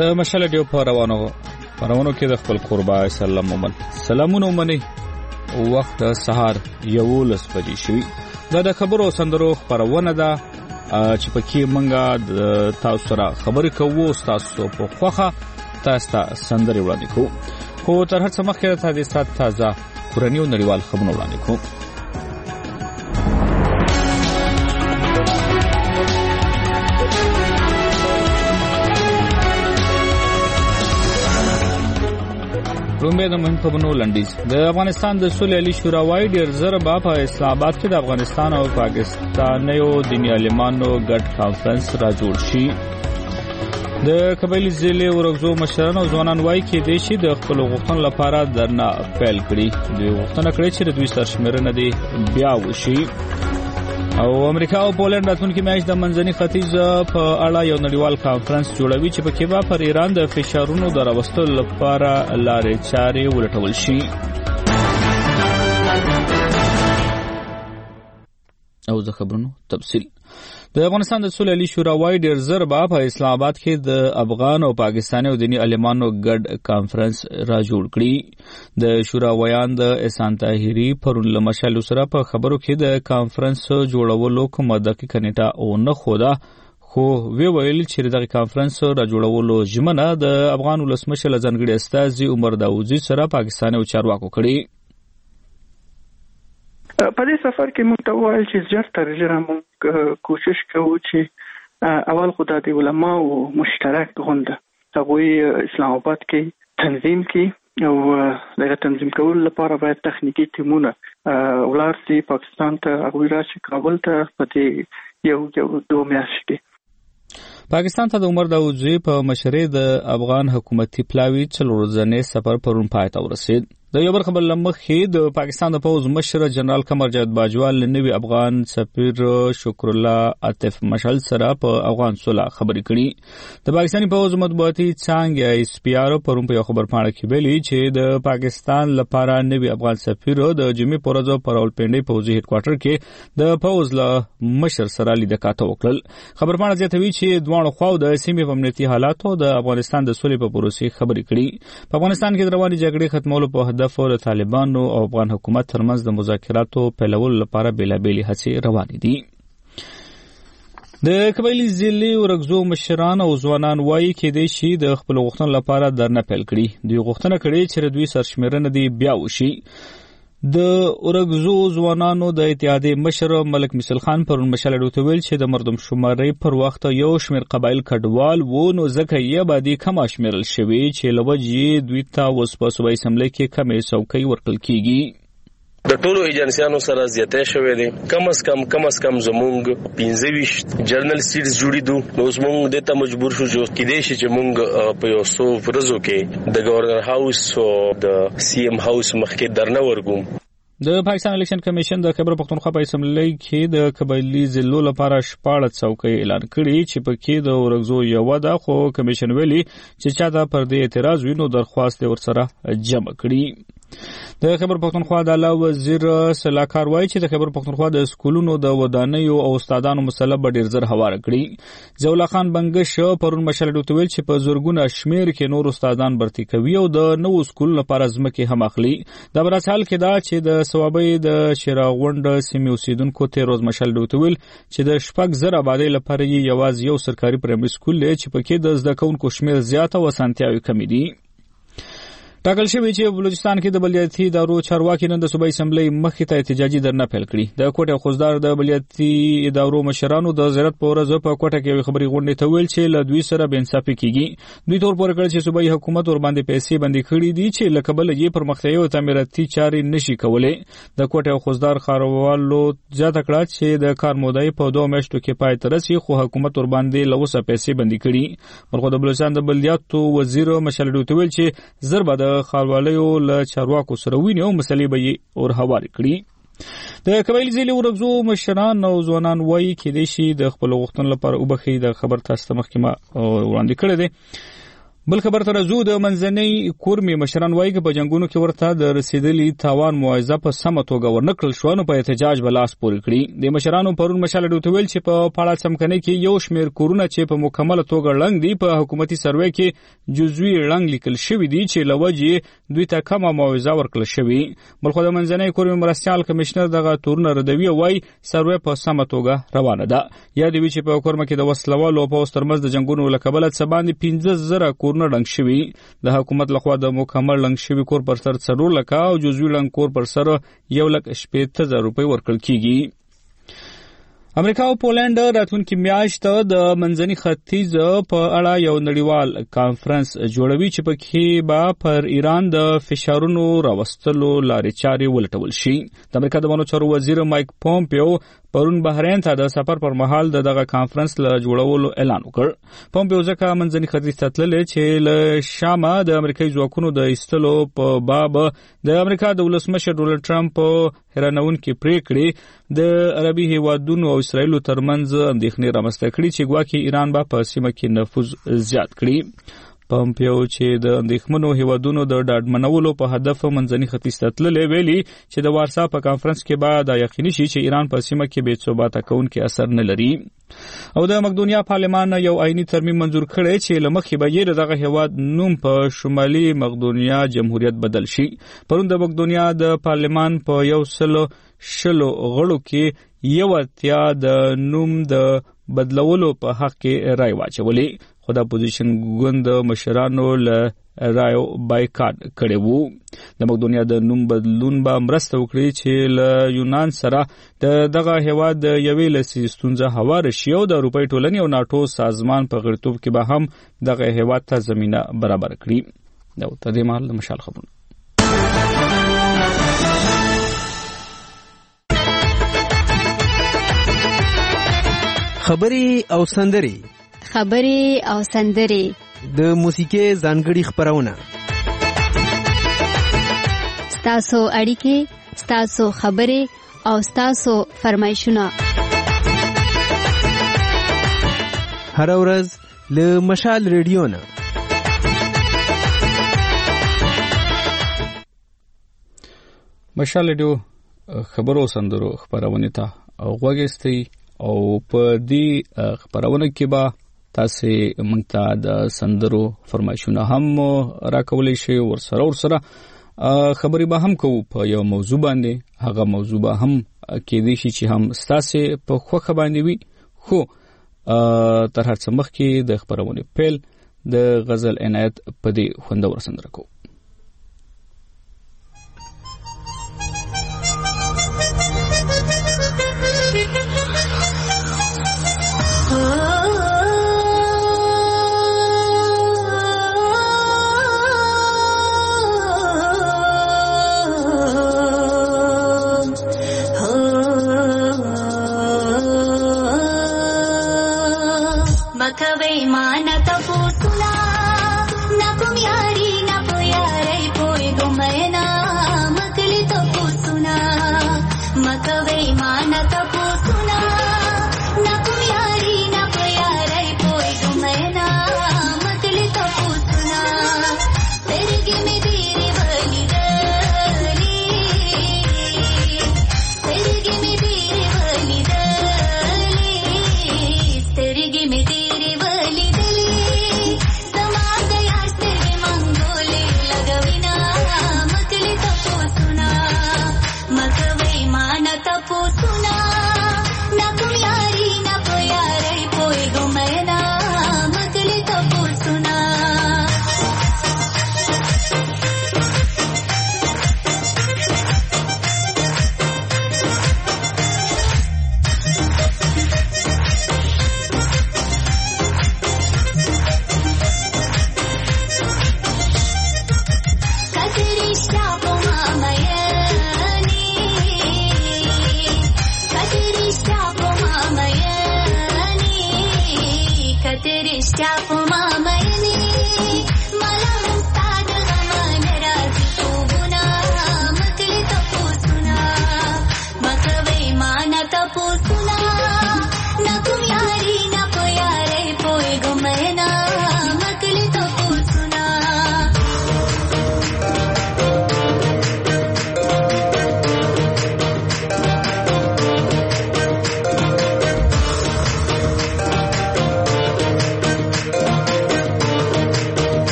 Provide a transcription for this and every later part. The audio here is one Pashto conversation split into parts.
د مشال ډیو په روانو کې د خپل قربا سلام ومن سلامونه ومني وخت سهار 11 بجې شوي دا د خبرو سندرو خبرونه ده چې پکې منګه تاسو سره خبرې کوو تاسو په خوخه تاسو سندري وړاندې کوو خو تر هڅه مخکې ته د سات تازه کورنیو نړیوال خبرونه وړاندې کوو. رومبه د مهم خبرونو لنډیز د افغانستان د صلح علی شورا وای ډیر زر په اسلام آباد کې د افغانستان او پاکستانیو دینی عالمانو ګډ کانفرنس را جوړ شي. د قبایلی ضلع ورغزو مشران او ځوانان وای کې د شي د خپل غوښتنو لپاره درنه پیل کړي دوی غوښتنه کړې چې د دوی سرشمېرنه دی بیا وشي او امریکا او پولند راتلونکي میاشت د منځني ختیځ په اړه یو نړیوال کانفرنس جوړوي چې پکې به پر ایران د فشارونو د راوستلو لپاره لارې چارې ولټول شي. او د خبرونو تفصیل د افغانستان د صلح علی شورا وای ډیر زر په اسلام آباد کې د افغان او پاکستاني او دینی عالمانو ګډ کانفرنس را جوړ کړي. د شورا ویان د احسان طاهری پرون له مشال سره په خبرو کې د کانفرنس جوړولو کومه دقیقه نیټه او نه خوده خو وی ویل چې دغه کانفرنس را جوړولو ژمنه د افغان ولسمشر ځانګړي استاذ عمر داوودزی سره پاکستاني او چارواکو کړي. په دې سفر کې موږ ته وایي چې زیات تر ډیره موږ کوشش کوو چې اول خو د علماء او مشترک غونډه هغه اسلام آباد کې تنظیم کې او دغه تنظیم کول لپاره باید تخنیکی ټیمونه ولارسي پاکستان ته هغه راشي کابل ته په دې یو 2 میاشتې کې. پاکستان ته د عمر داوودزی په مشرۍ د افغان حکومتي پلاوی 4 ورځنی سفر پرون پای ته ورسید. د یو بل خبر لمخې د پاکستان د پوز مشر جنرال قمر جاوید باجوال نوی افغان سفیر شکر الله عاطف مشعل سره په افغان صلح خبرې کړي. د پاکستاني پوز مطبوعاتي څانګه اس پی آر پرون په خبر پاڼه کې ویلي چې د پاکستان لپاره نوی افغان سفیر د جمعې پر ورځ په راولپنډي پوزي هډ کوارټر کې د پوز له مشر سره لیدکاته وکړل. خبر پاڼه زیاتوي چې دوه خواو د سیمې په امنیتي حالاتو د افغانستان د صلح په پروسې خبرې کړي. په افغانستان کې د رواني جګړې ختمولو په د طالبانو او افغان حکومت ترمنځ د مذاکراتو پیلولو لپاره بیلابېلې هڅې روانې دي. د قبایلی ضلع ورغزو مشران او ځوانان وایي کې د شي د خپل غوښتنو لپاره درنه پیل کړي. دوی غوښتنه کړې چې دوی سرشمېرنه دی بیا وشي. د ورغزو ځوانانو د اتحادیې مشر ملک مثل خان پرون مشال ډوته ویل چې د مردم شماري پر وخت یو شمیر قبایل کډوال وو نو ځکه یې باندې کم شمیرل شوی چې لوجې دوی ته وسپه صوبای سملې کې کمې څوکۍ ورکړل کیږي. د ټولو ایجنسیانو سره زیاتې شوې دي کم از کم زمونږ 15 جرنل سیټس جوړې دو نو زمونږ د ته مجبور شو چې کېدې شي چې مونږ په یو څو ورځو کې د گورنر هاوس او د سی ام هاوس مخکې درنه ورګو. د پاکستان الیکشن کمیشن د خیبر پختونخوا په اسمبلی کې د قبایلی ضلعو لپاره 14 څوکۍ اعلان کړي چې پکې د ورغزو یو ده خو کمیشن ویلي چې چا د پر دې اعتراض وینو درخواست ورسره جمع کړي. د خیبر پختونخوا د اعلی وزیر سلاکار وایي چې د خیبر پختونخوا د سکولونو د ودانیو او استادانو مسله به ډیر زر هواره کړي. ضیاءالله خان بنگش پرون مشال ډوته ویل چې په زورګونه شمیر کې نور استادان برتی کوي او د نوو سکولونو لپاره ځمکې هم اخلي. د براسال کې دا چې د ثوابي د شراغونډ سیمې اوسیدونکو ته روز مشال ډوته ویل چې د شپږ زر آبادی لپاره یوازې یو سرکاري پرایمري سکول دی چې پکې د زده کوونکو شمیر زیات او اسانتیاوي کم دي. ټاکل شوی چې بلوچستان کې د بلدیاتي ادارو چارواکي نن د صوبایي اسمبلی مخې ته احتجاجي درنه پیل کړي. د کوټه خوزدار د بلدیاتي ادارو مشرانو د زیارت په ورځ په کوټه کې خبري غونډه ته ویل چې له دوی سره بنصافي کیږي. دوی تور پورې کړ چې صوبایي حکومت ور باندې پیسې بندي کړي دي چې لکبل یې پرمختیايي او تعمیراتي چارې نشي کولای. د کوټه خوزدار خاروالو ځات کړه چې د کار مودې په 2 میاشتو کې پای ته رسي خو حکومت ور باندې لوسه پیسې بندي کړي. مرغه د بلوچستان د بلدیاتو وزیر مشال ډوته ویل چې ضربه د خاروالو له چارواکو سره ویني او مسلې به اور هوار کړي. د قبایلی ضلع ورغزو مشران او ځوانان وایي کې د شي د خپل غوښتنو لپاره وبخي د خبر تاسو مخکمه وړاندې کړی دی. بل خبر تر زو د منځنۍ کورمي مشران وایي چې په جنگونو کې ورته د رسیدلی تاوان معاوضه په سمه توګه ورنکړل شو نو په احتجاج بلاس پورې کړی د مشرانو پرون مشال ډوتویل چې په پاړه سمکنه کې یو شمیر کورونه چې په مکمل توګه لنګ دي په حکومتي سروې کې جزوی لنګ لیکل شوی دي چې لوجه دوی ته کمه معاوضه ورکړل شوی بل خو د منځنۍ کورمي مرستيال کمشنر دغه تورونه ردوی وای سروې په سمه توګه روانه ده یا دوی چې په کورمه کې د وسلوالو په اوسترمز د جنگونو لکبل څه باندې 15000 کورونه لنګ شوی د حکومت لخوا د مکمل لنګ شوی کور پر سر 4 لک او جزوی لنګ کور پر سر 1,70,000 روپۍ ورکړل کیږي امریکا او پولند راتلونکي میاشت د منځني ختیځ په اړه یو نړیوال کانفرنس جوړوي چې پکې به پر ایران د فشارونو راوستلو لارې چارې ولټول شي د امریکا د بهرنیو چارو وزیر مایک پومپیو پرون بحرین ته د سفر پر مهال دغه کانفرنس له جوړولو اعلان وکړ پومپیو ځکه منځني ختیځ ته تللی چې له شامه د امریکایي ځواکونو د ایستلو په باب د امریکا د ولسمشر ډونالډ ټرمپ حیرانونکې پریکړې د عربي هیوادونو او اسرائیل ترمنځ اندېښنې رامنځته کړي چې ګواکې ایران به په سیمه کې نفوذ زیات کړي پومپیو چې د اندېښمنو هیوادونو د ډاډمنولو په هدف منځني ختیځ ته تللی ویلي چې د وارسا په کانفرنس کې به دا یقیني شي چې ایران په سیمه کې بې ثباته کوونکی اثر نه لري او د مقدونیا پارلمان یو آئینی ترمیم منظور کړی چې لمخې به یې دغه هیواد نوم په شمالي مقدونیا جمهوریت بدل شي پرون د مقدونیا د پارلمان په 120 غړو کې یو اتیا د نوم د بدلولو په حق کې رای واچولې خو د اپوزیشن ګوند مشرانو له رایو بایکاټ کړی وو د مقدونیا د نوم بدلون به مرسته وکړي چې له یونان سره دغه هیواد د یوې لسې ستونزه هواره شي او د اروپای ټولنې او ناټو سازمان په غړیتوب کې به هم دغه هیواد ته زمینه برابر کړي دا تر دې مهال د مشال خبرونه خبري او سندري د موسیقي ځانګړي خبرونه ستاسو اړیکې ستاسو خبري او ستاسو فرمایشونه هر ورځ له مشال ریډیو نه مشال ریډیو خبرو سندرو خبرونه ته غوږی او په دې خبرونه کې به تاسو موږ ته د سندرو فرمایشونه هم راکولای شئ ورسره خبري به هم کوو په یو موضوع باندې هغه موضوع به هم کې دي چې هم تاسو په خوخه باندې وي خو تر هر څه مخکې د خبرونه پیل د غزل عنایت په دې خوندور سندره کوو मकवे मान तपोसुला न कुम्यारी न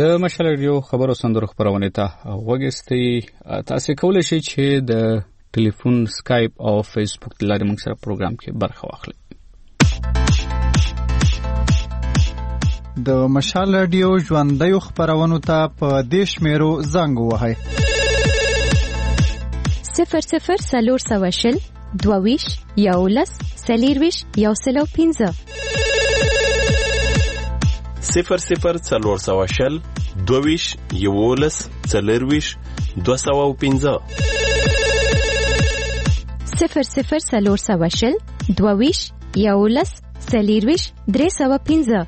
د مشال رادیو خبرو سندرو خبرونه ته وګورئ. تاسو کولای شئ چې د ټلیفون، سکایپ او فیسبوک لارې موږ سره پروګرام کې برخه واخلئ. د مشال رادیو ژوندۍ خبرونو ته په دیش میرو زنګ وهاي 00 22 11 سلیرویش یوسلو 15 00 22 11 سلیرویش 215 00 22 11 سلیرویش 315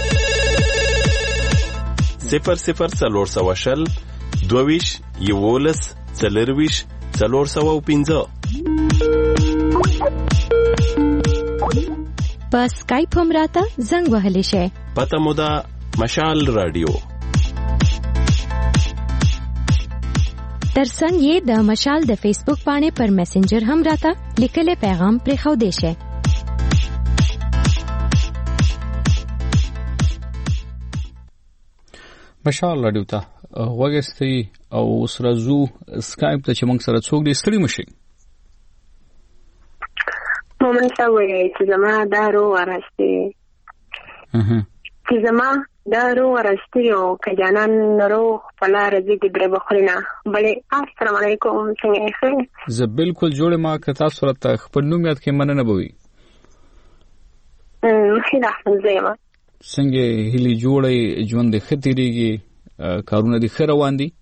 00 22 11 سلیرویش 415 په سکایپ هم راته زنګ وهلی شي. پته مو ده مشال رادیو. ترڅنګ یې د مشال د فیسبوک باندې پر میسنجر هم راته لیکلي پیغام پرېښو دی شي. مشال رادیو ته وګورئ او سره زو سکایپ ته چې موږ سره څوک دی ستړي مشي. مومن سوي چې زما دارو ورسته چې زما دارو ورسته او کجانان نورو فلاره دې درې بخلینا بلې السلام علیکم څنګه یې؟ زه بالکل جوړه ما کتا صورت خپل نوم یاد کې مننه بوي. خیره زما څنګه هلي جوړې ژوند خطرېږي کارونه دي خیر روان دي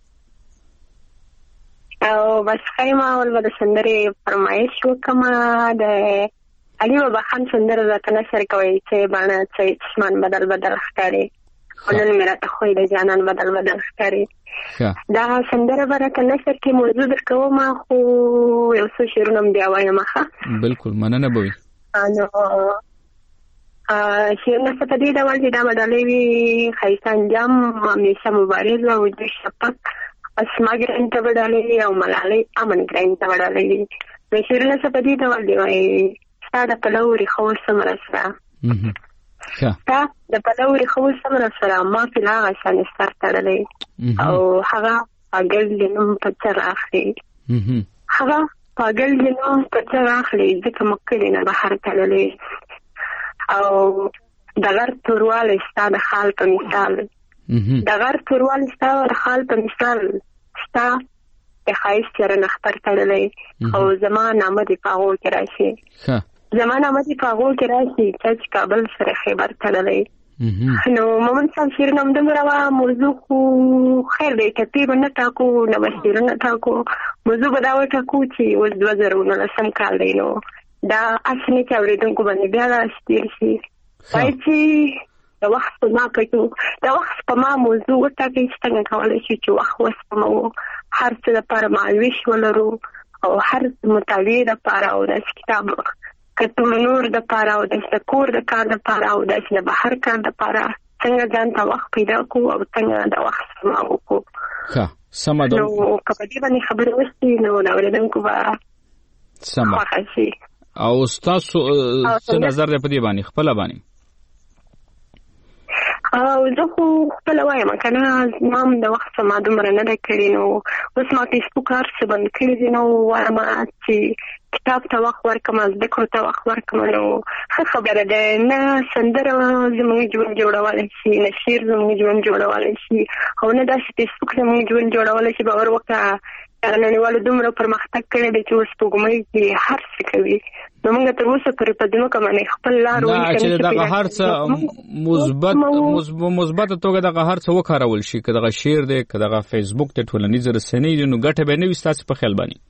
او بس خیمه ول د سندري فرمایش وکما د علي بابا خان سندره راته نشر کوي چې باندې چې اسمان بدل بدل ښکاري ولن میرا ته خو د جانان بدل بدل ښکاري. دا سندره راته نشر کې موضوع درکوم ما خو یو څه شعرونه بیا وایم. ښه بالکل مننه بوي. نو شعرونه څه دې دا ولې دا بدلې وي خیسان جام همیشه مبارز او د شپک اسماګرین ته وړاندې او ملالي امن ګرین ته وړاندې د شعرونه څه دې دا ولې وایي ساده پلوري خو سمره سره تا د پلوري خو سمره سره ما په لاغه شان ستار تړلې او هغه اګل لنوم په چر اخلي هغه اګل لنوم په چر اخلي ځکه مکه نه بهر تړلې او دغه تورواله ستاده حال په مثال دغه تورواله ستاده حال په مثال ستا د خایس سره نختر تړلې او زمان نامه دی پاغو کې راشي زمان نامه دی پاغو کې راشي چې کابل سره خیبر تړلې. نو مومن صاحب شیر نوم دمرا موضوع خو خیر دی کتیب نه تاکو نه بشیر نه تاکو موضوع بداوه تاکو چې اوس 2019 کال دی. نو دا اسنه چې اوریدونکو باندې بیا راشي شي پای چې د وخت په ما پټو د وخت په ما موضوع وټاکي چې څنګه کولای شي چې وخت وسپمو هر څه لپاره معلومات ولرو او هر مطالعه لپاره او د کتاب کتو نور د لپاره او د کور د کار لپاره او د بهر کار لپاره څنګه ځان ته وخت پیدا کو او څنګه د وخت سمو کو. ښه سمه ده. نو کله باندې خبرې وستې نو دا ورېدونکو به سمه او تاسو څه نظر دی په دې باندې خپل باندې؟ او زه خو خپل وایم کنه ما د وخت سم دومره نه کړی نو اوس ما فیسبوک هر څه بند کړی دي نو وایم چې کتاب ته وخت ورکم ذکر ته وخت ورکم نو خبره ده نه سندره زموږ ژوند جوړول شي نه شعر زموږ ژوند جوړول شي او نه دا چې فیسبوک زموږ ژوند جوړول شي به ور وکړه نړیوالو دومره پرمختګ کړی دی چې اوس پوګمې کې هر څه کوي نو موږ تر اوسه پرې په دې مکمنه خپل لار ولیکو چې دغه هر څه مثبت توګه دغه هر څه وکارول شي که دغه شعر دی که دغه فیسبوک ته ټولنیز رسنۍ دي نو ګټه به نه وي ستاسو په خیال باندې؟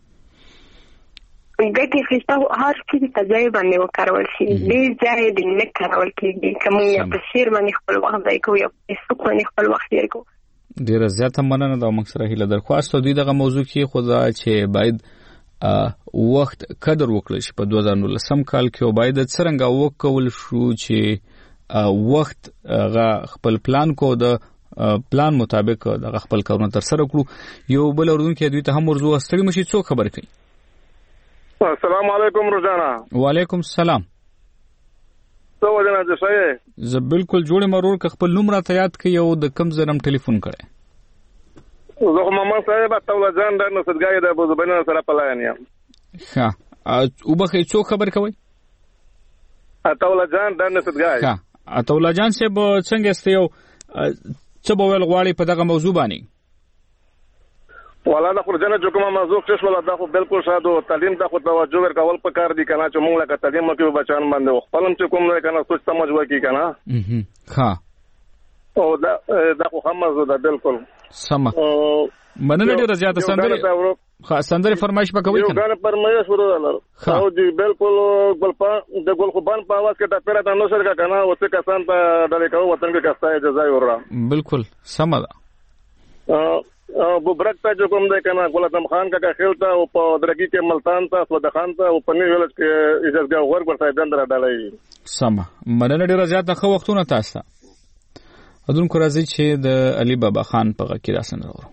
ګټه خسته هر څه په ځای باندې وکارول شي دې ځای دې نه کارول کېږي کوم یا په شعر باندې خپل وخت ځای کوي یا په فیسبوک باندې خپل وخت ځای کوي. ډیره زیاته مننه دا موږ سره هیله درخواست دوی دغه موضوع کې خدا چې باید وخت قدر وکړي چې په 2019 کال کې او باید څنګه وکول شو چې وخت غا خپل پلان کو د پلان مطابق د خپل کارونه تر سره کړو. یو بل اردوونکو دوی ته هم ورزو استړي مشي څو خبر کړي. السلام علیکم روزانا. وعلیکم السلام. څو وجنه چې شې زه بالکل جوړ مرور ک خپل نوم را ته یاد کړی او د کم زرم ټلیفون کړی زه محمد صاحب تولا جان د نسدګای د ابو زبیر سره پلاین یم ها او بخې څو خبر کوي تولا جان د نسدګای ها تولا جان صاحب څنګه است یو څه به ول غواړي په دغه موضوع باندې ولا د خرجنه چې کومه موضوع کې ولا دا خو بالکل شادو تعلیم ته خو توجه ورکول پکار دي کنه چې موږ لکه تعلیم کې بچان باندې خپلم چې کوم نه کنه سوچ سمجھ وکي کنه ها او دا خو هم موضوع ده بالکل سم مننه ډیره زیاته سندره فرمایش وکوي کنه یو غاڼه فرمایش ورته او دی بالکل ګلپا د ګل خوبان په आवाज کې دا پیرا د نو سر کا کنه او څه کسان ته ډلې کوي وطن کې کستا جزای ورا بالکل سم ده ابو برک ته جو کوم ده کنه ګلادم خان کا خیلتا او په درګي کې ملتان ته اسود خان ته او پنی ویلج کې اجازه ور ورته دندره ډلې سم مننه ډیره زیاته خو وختونه تاسو اذن کو راځي چې د علي بابا خان په کې راسن راوړو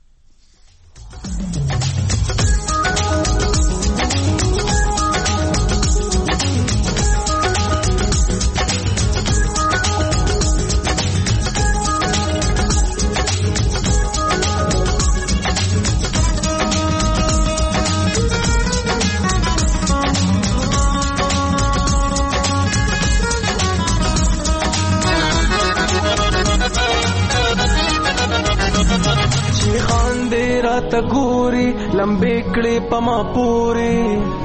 تګوري لمبې کړې پما پوري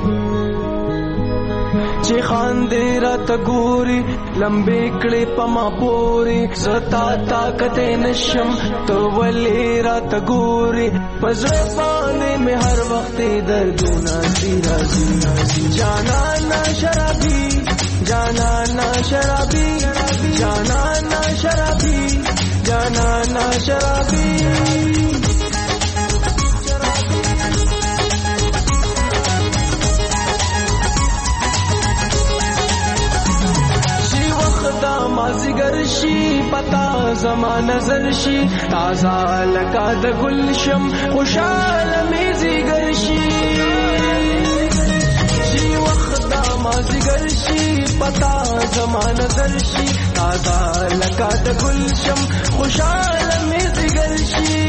چې خان دې را تګوري لمبې کړې پما پوري زتا طاقت نشم تو ولې را تګوري پزړه باندې مې هر وخت دردونه دي راځي جانا نا شرابي جانا نا شرابي جانا نا شرابي جانا نا شرابي مازیګر شي پتا زما نظر شي تازه لکه د ګلشم خوشاله می زیګر شي شي وخت مازیګر شي پتا زما نظر شي تازه لکه د ګلشم خوشاله می زیګر شي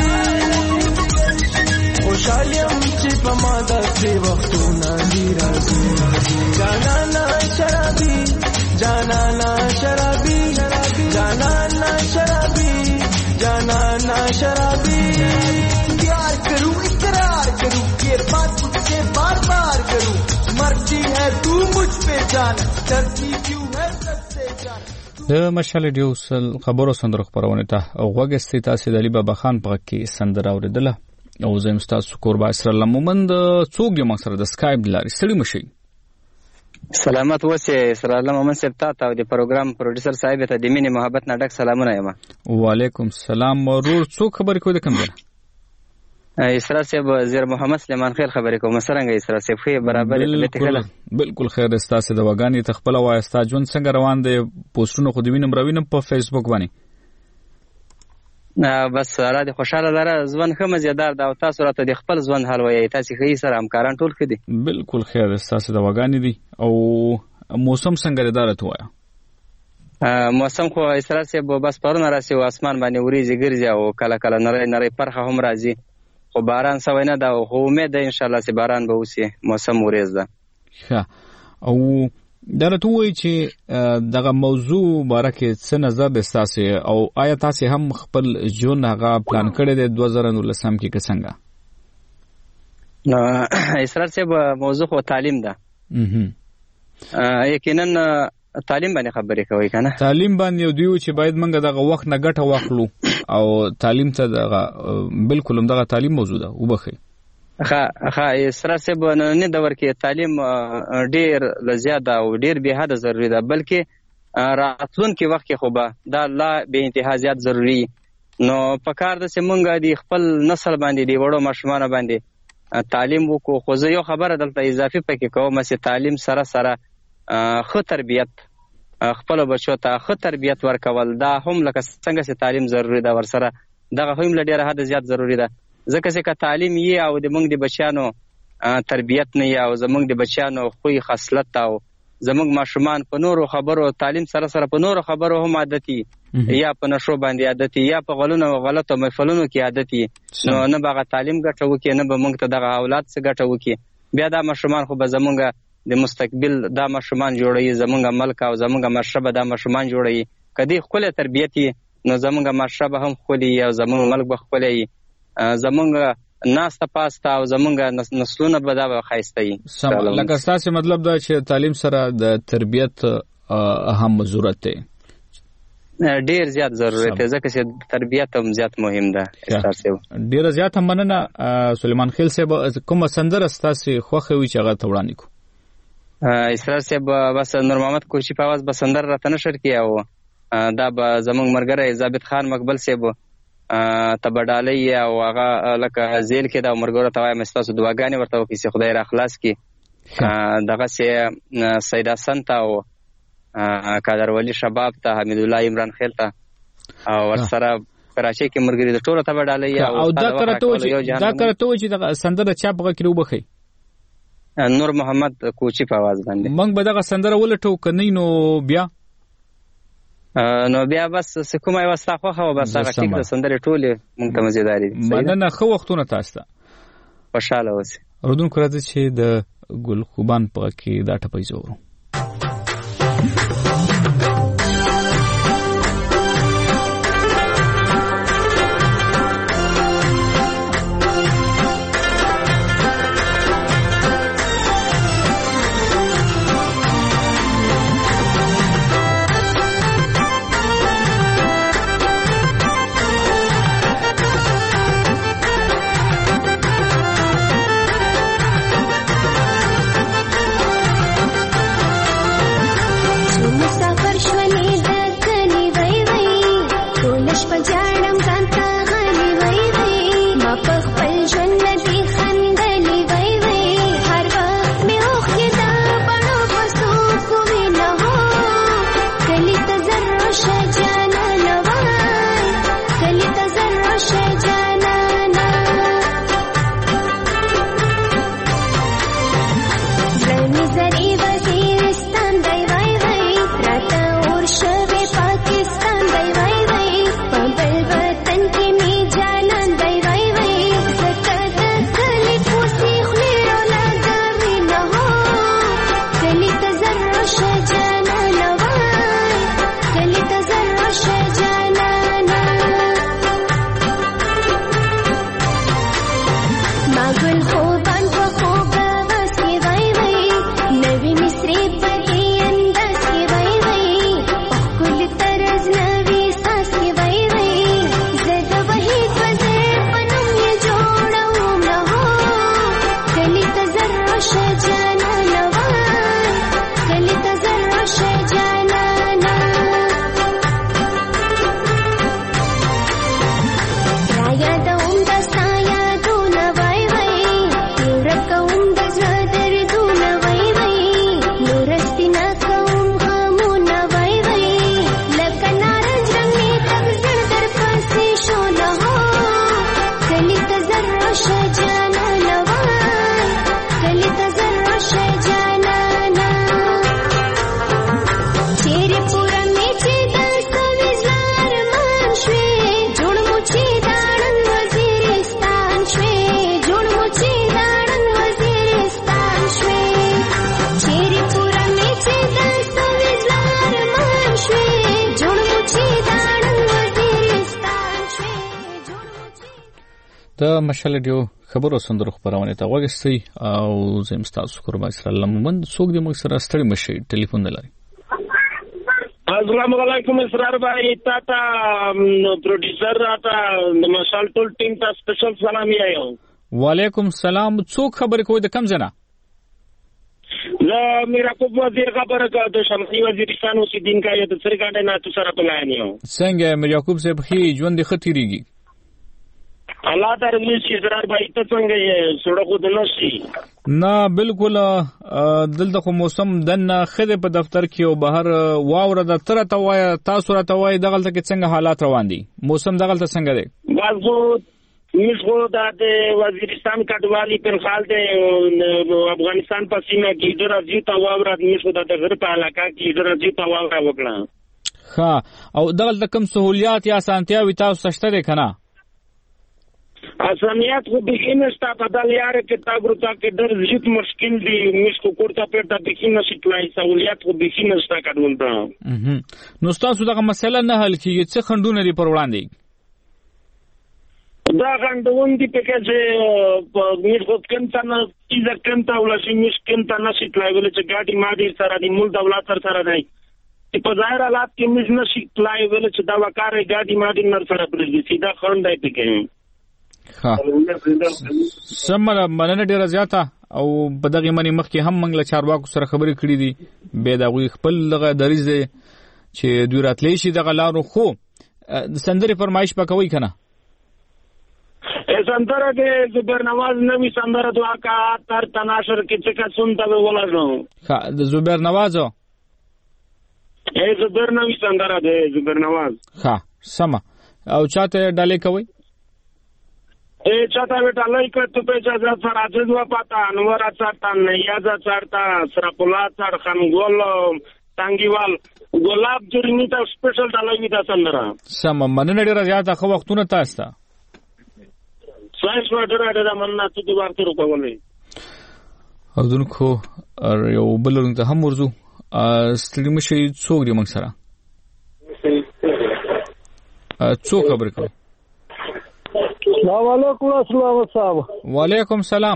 خوشالیم چې په ما د وختونه دی راځي جانا نا شرابي जाना ना शराबी जाना ना शराबी जाना ना शराबी प्यार करूं इकरार करूं ये बात तुझसे बार बार करूं मर्जी है तू मुझ पे जान डरती क्यों है सबसे जान د مشال ډیوسل خبرو سندره خبرونه ته غوګستې تاسو د علي بابا خان په کې سندره اوریدله او زم تاسو قربا اسره لمومند څوک یې مقصد د سکایپ لاري سړی مشي سلامت اوسه اسرائیل مومن صاحب ته او د پروګرام پروډوسر صاحب ته د مینې محبت نه ډک سلامونه یم وعلیکم السلام مرور څو خبر کوي د کوم ځای اسرائیل صاحب زیر محمد سلیمان خیر خبرې کوم څنګه اسرائیل صاحب خو برابر بالکل خیر استاد د وګانی تخپل وای استاد جون څنګه روان دي پوسټونه خو د وینم راوینم په فیسبوک باندې بس را دي خوشاله لاره ځوان خمه زیادار دا او تاسو راته د خپل ځوان حل وایي تاسو خې سره همکاران ټول کړي بالکل خیر استاد د وګانی دي او موسم څنګه اداره وایا موسم خو اسرائیل صاحب بس پرونه راسي او اسمان باندې وریځي ګرځي او کله کله نری پرخه هم راځي خو باران سوي نه دا خو امید ده ان شاء الله چې باران به وسی موسم وریځ ده ښه او درته وایي چې دغه موضوع بارکه څه نظر د تاسو او آیا تاسو هم خپل ژوند هغه پلان کړی دی 2019 کې څنګه اسرائیل صاحب موضوع خو تعلیم ده یقینا تعلیم باندې خبرې کوي کنه تعلیم باندې دیو چې باید منګه دغه وخت نه ګټه واخلو او تعلیم ته دغه بالکل هم دغه تعلیم موضوع ده وبخي ښه اسرائیل صاحب نه د ورکه تعلیم ډیر زیاده او ډیر به حد ضروری ده بلکې راتلونکي وخت کې خو به دا لا به انتها زیات ضروری نو پکار د سیمونګه دی خپل نسل باندې دی وړو مشمانه باندې تعلیم وکړو خو زه یو خبره دلته اضافي پکې کوم چې تعلیم سره سره خو تربیت خپل بچو ته خو تربیت ورکول دا هم لکه څنګه چې تعلیم ضروری ده ورسره دغه هم له ډیره حد زیات ضروری ده ځکه چې تعلیم یې او د موږ د بچانو تربیت نه یا او زموږ د بچانو خوې خصلت او زموږ ماشومان په نورو خبرو تعلیم سره په نورو خبرو هم عادتي یا په نشو باندې عادتي یا په غلطو محفلونو کې عادتي نو نه به تعلیم ګټه وکړي نه به موږ ته دغه اولاد څه ګټه وکړي. بیا دا ماشومان خو به زموږ د مستقبل دا ماشومان جوړوي، زموږ ملک او زموږ معاشره به دا ماشومان جوړوي. کدی خپل تربیت نو زموږ معاشره به هم خولي او زموږ ملک به خولي، زموږ ناسته پاسته او زموږ نسلونه به دا خایسته وي. لکه ستاسو مطلب دا چې تعلیم سره د تربیت هم ضرورت دی، ډیر زیات ضرورت دی ځکه چې تربیت هم زیات مهم ده. ډیر زیات هم مننه سلیمان خیل صاحب. کومه سندره ستاسو خوښه وي چې هغه ته وړاندې کو؟ اسرار صاحب بس نور محمد کوچی په आवाज به سندره راته نشر کی او دا به زمونږ مرګره ضابط خان مقبل صاحب تبډالۍ او هغه لکه زیل کې دا مرګره توای مستاسو دعاګانې ورته وکړي چې خدای را خلاص کړي. دغه سي سید حسن ته او قادر ولی شباب ته حمید الله عمران خیل ته او ورسره کراچۍ کې مرګري د ټولو تبډالۍ او دا کرته چې دا سندره چا په کې وبخي نور محمد کوچی په आवाज باندې موږ به دغه سندره ولټو کني نو بیا بس کومه یو استخوخه او بس هغه ټیک د سندره ټوله مونږ ته مزیداری دي. مننه خو وختونه تاسو ته خوشاله اوسئ. رودونکو راځي چې د ګل خوبان په کې دا ټپې زورو. د مشال ډیو خبرو سندرو خبرونه ته وګورئ او زم تاسو قربان سره لمن څوک دې موږ سره ستړي مشي ټلیفون لري. السلام علیکم اسرار بھائی تا پروډوسر تا مشال ټول ټیم ته سپیشل سلام یایو. وعلیکم السلام. څوک خبر کوي د کم زنه؟ لا میرا کو وزیر خبر کا د شمسي وزیرستان اوسیدین کا یو د سرګاډه نه تو سره پلانیو. څنګه میر یعقوب صاحب خي ژوند خطرېږي؟ الله تعالی چې اسرار بھائی ته څنګه یې سړک خود نشي؟ نه بالکل دلته خو موسم دنه خده په دفتر کې او بهر واوره د تر ته وای تاسو را ته وای دغه څنګه حالات روان دي؟ موسم دغه څنګه دی؟ بازو موږ خو د وزیرستان کډوالي پر خال د افغانستان په سیمه کې ډېر زیات واوره موږ خو د غرب په علاقه کې ډېر زیات واوره وکړه. ها او دغه کوم سہولیات یا اسانتیاوي تاسو شته ده کنه؟ اسانیات خو بخي نشته په دغه یاره کې تاګروتا کې ډېر زیات مشکل دي. موږ خو کوړه پیټه بخي نشي تلای سہولیات خو بخي نشته کډول ته. نو تاسو دغه مسله نه حل کیږي څه خندونه لري پر وړاندې؟ دا غندون دي په کې چې موږ خو کنه نه چې کنه ولسی موږ کنه نشي تلای ولې چې ګاډي ما دې سره د مول دولت سره دی په ظاهر حالات کې موږ نشي تلای ولې چې دا وکړې ګاډي ما دې نر سره پرې سیدا خوندای پکې. ها سمره مننه ډیره زیاته او په دغه منی مخکې هم منګله چارواکو سره خبرې کړې دي به دا غوي خپل لغه دریز دي چې دوی راتلی شي دغه لارو خو د سندري فرمایش پکوي کنه سندره کې زبیر نواز نوې سندره دعا کا تر تناشر کې چې سنته ولرنو. ها د زبیر نوازو زبیر نوې سندره ده زبیر نواز. ها سم او چاته ډالې کوي چاته وټالای کته په اجازه سره ځو پتا انور اچارتا نیازا چارتا سرپولا چار خنګول تانګیوال ګلاب جرنی ته سپیشل ډالای دا سندره. سم مننه ډیره زیاته خو وختونه تاسو ته سایس وړه ډیره مننه ته د ورته روکولې. او دونکو یو بلونو ته هم ورزو ستړي مشي څوک دی موږ سره څوک خبر کوي؟ السلام علیکم اسلام صاحب. وعلیکم سلام.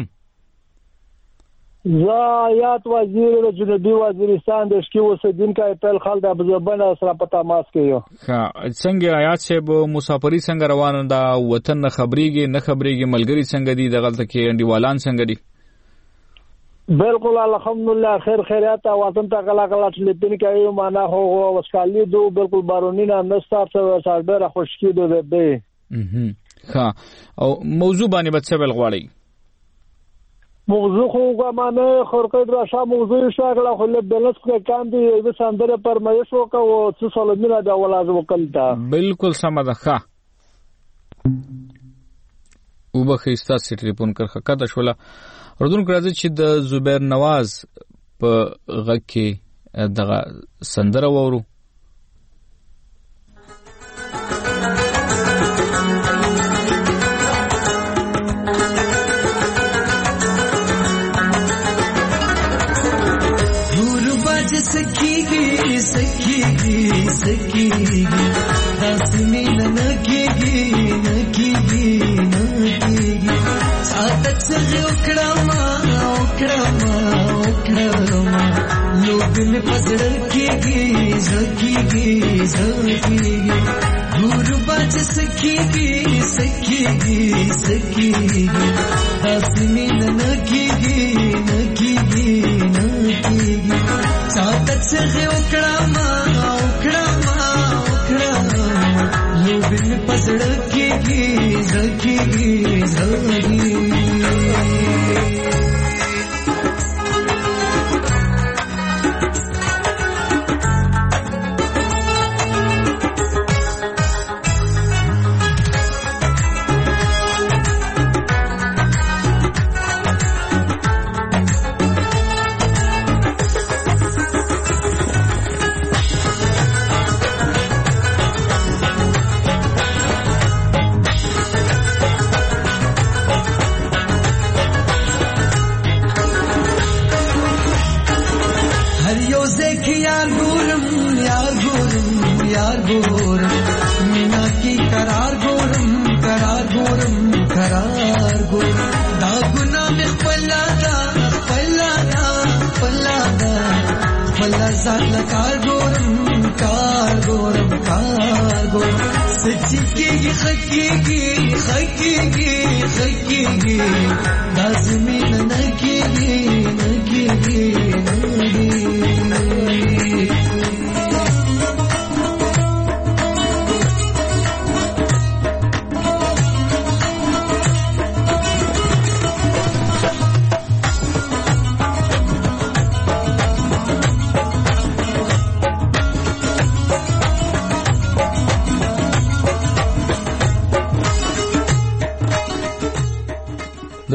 زیات وزیر جنوبی وزیرستان د شکی اوسیدونکو په خل د ابزبن سره پتا ماس کېو. ها څنګه آیات شه به مسافری څنګه روان دا وطن نه خبريږي ملګری څنګه دي دغلت کې انډیوالان څنګه دي؟ بالکل الحمدلله خیریات وطن ته غلا ټلیپین کوي معنا هو وسکالی دو بالکل بارونی نه نستار څه ډېر خوشکی دو به. ها او موضوع باندې به څه بل غواړي؟ موضوع خو غمانه خورقید راشه موضوع شاګلا خو له بلس کې کام دي د سندره پرمایش وکاو څه سلامونه دا ولازم وکړه. بالکل سم ده. ښه وبخې ستاسو ټلیفون کرخه کده شوله ردون کړه چې د زبیر نواز په غږ کې دغه سندره وورو. सखी दासनी नकीगी सादत से उखड़ामा लोगन पसड़ कीगी दूर बाज सखी दासनी नकीगी सादत से उखड़ामा लोगन पसड़ कीगी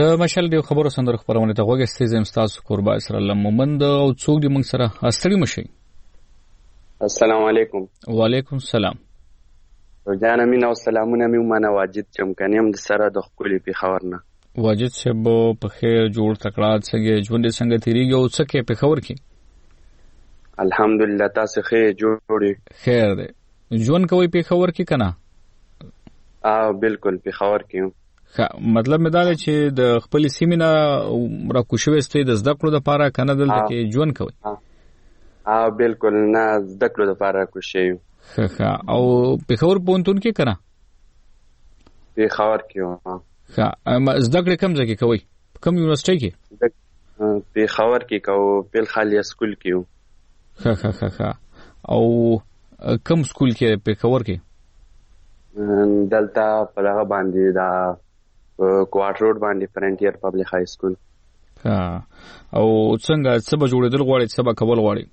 د مشال دی خبرو سندره خبرونه ته وګورئ زم تاسو قربا اسرائیل مومند او څوک دی موږ سره استړي مشي. السلام علیکم. وعلیکم السلام. روزانه مين او سلامونه مې ومنه واجد چمکنیم د سره د خپل په خبر نه. واجد شب په خیر جوړ تکړه څنګه ژوند څنګه تیریږي او څه کې په خبر کې؟ الحمدلله تاسو خیر جوړی. خیر دی. ژوند کوي په خبر کې کنه؟ بالکل په خبر کې. مطلب مې دا دی چې د خپل سیمینه را کوشوي ستې د زده کړو لپاره کنه دلته کې ژوند کوي. بالکل نه زده کړو لپاره کوشي. او په خبر پونتون کې کنه؟ په خبر کې. زده کړې کوم ځای کې کوي؟ کوم یونیورسيټي کې؟ په خبر کې کوو په خالي سکول کې. او کوم سکول کې په خبر کې؟ دلته په هغه باندې دا کوارټر روډ باندې فرنټیر پبلک های سکول. او څنګه څه به جوړېدل غواړي څه به کول غواړي؟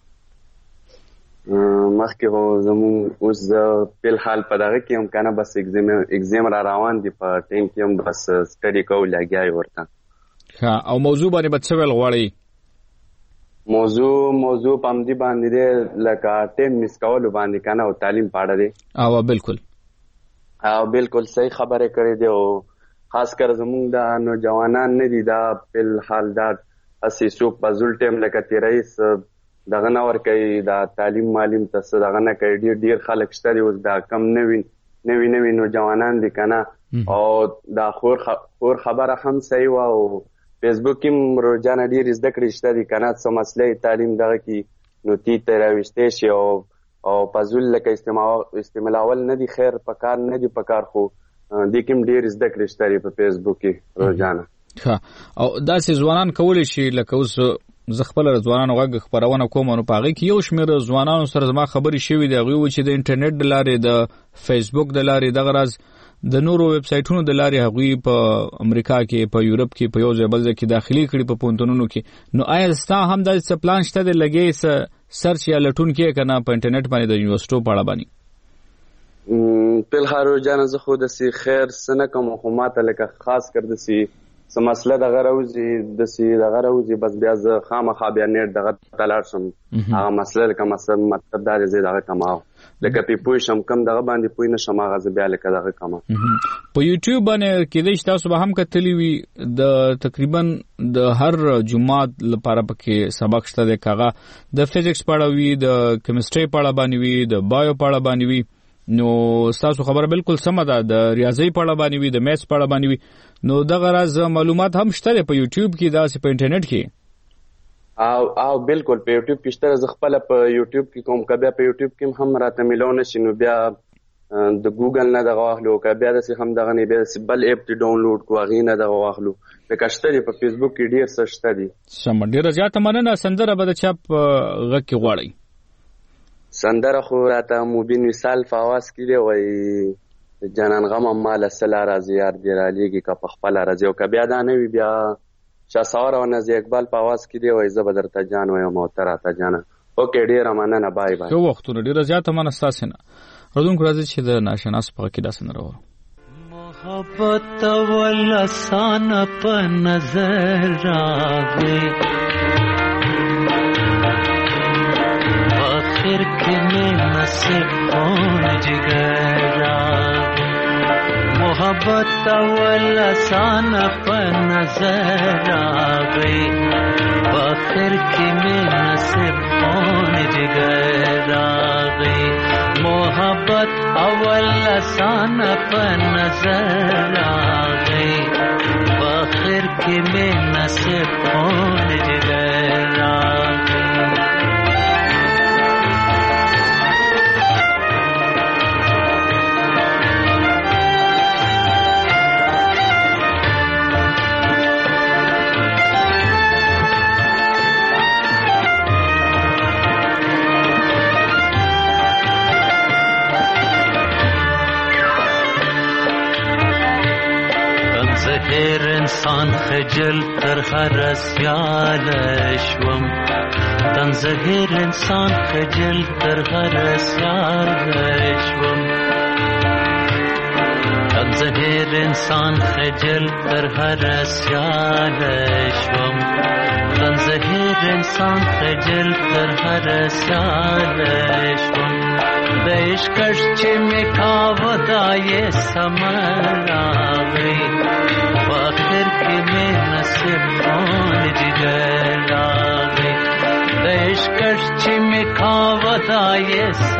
مخکې هو زموږ اوس په حال په دغه کې هم کنه بس ایگزام را روان دي په ټیم کې هم بس سټډي کول لګیای ورته. او موضوع باندې به څه ویل غواړي؟ موضوع پم دی باندې لکه ټیم مس کول باندې کنه او تعلیم پاړه دي. بالکل صحیح خبره کړې دی او خاص کر زموږ د نوجوانان نه دي دا په حال دا اسی سو پزول ټیم لکه تیرایس دغه نور کوي دا تعلیم معلم تاسو دغه نه کوي ډیر خلک شته اوس دا کم نوی نوجوانان دي کنه او دا خور خبره هم صحیح و او فیسبوک کې روزانه ډیر زده کړې شته دي کنه څه مسلې تعلیم دغه کې نو تی تراويشته شي او پزول لکه استعمال نه دي خیر پکار نه دي پکار خو د کوم ډیر زده کړې شته په فیسبوک کې روزانه. او دا سې ځوانان کول شي لکه اوس زخپل ځوانانو غږ خبرونه کوم نو پاغي کې یو شمیر ځوانانو سره زما خبري شوي دی غوي چې د انټرنیټ د لارې د فیسبوک د لارې د غرض د نورو ویب سټونو د لارې هغوی په امریکا کې په یورپ کې په یو ځای بل ځای کې داخلي کړي په پونتونونو کې. نو آیا ستا هم د څه پلان شته د لګي سرچ یا لټون کې کنه په انټرنیټ باندې د یونیورسيټو په اړه باندې؟ په هر روزانه زه خو د سی خیر سنه کوم حکومت لکه خاص کر د سی سم مسله د غروزي بس بیا زه خامخا بیا نیټ دغه تلار شم هغه مسله لکه مثلا مطلب دا زه دغه کماو لکه په پوي شم کم دغه باندې پوي نشم هغه بیا لکه دغه کما. په یوټیوب باندې کې د تاسو به هم کتلی وي د تقریبا د هر جمعات لپاره پکې سبق شته د کاغه د فزیکس پړاوي د کیمستري پړا باندې وي د بایو پړا باندې وي. نو تاسو خبره بالکل سم ده د ریاضي پړه باندې وي د میث پړه باندې وي نو دغه راز معلومات هم شته په یوټیوب کې دا په انټرنیټ کې او بالکل په یوټیوب کې شته ز خپل په یوټیوب کې کوم کبه په یوټیوب کې هم راته ملونه شنو بیا د ګوګل نه دغه واخلو کبه د هم دغه نه به بل اپ ته ډاونلوډ کو غي نه دغه واخلو د کشته په فیسبوک کې ډیر څه شته دي. سم ډیر زیات مننه سندره به د چاپ غږ کې غواړي سندره خو راته مبین مثال فواز کړي وای جنان غم مال سلا راځي یار دی را لېږي کا په خپل راځي او کبه دا نه وی بیا شاسور او نزی اقبال فواز کړي وای زبر ته جان وای موتر ته جان اوکې ډیر مننه بای بای. یو وختونه ډیر زیات مننه تاسو نه ردون راځي چې د ناشناس په کې داسې نه راو محبت ول آسان په نظر راغی आखिर के में नसीब कौन जिगरा मोहब्बत अव्वल आसान पर नजर आ गई आखिर के में नसीब कौन जिगरा गई मोहब्बत अव्वल आसान पर नजर आ गई आखिर के में नसीब कौन जिगरा هر انسان خجل تر هر سیال شوم تن زهر انسان خجل تر هر سیال شوم تن زهر انسان خجل تر هر سیال شوم زهر انسان خجل تر هر سیال شوم د عشقش چې می کاوه دای سمراوي واخر کې می نصیب کون جګراوي د عشقش چې می کاوه دای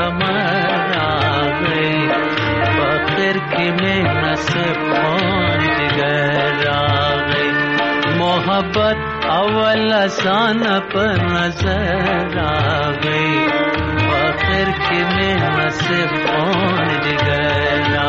سمراوي واخر کې می نصیب کون جګراوي محبت اول آسان پر نظر آوي آخر کی میں نصیب کون جگرا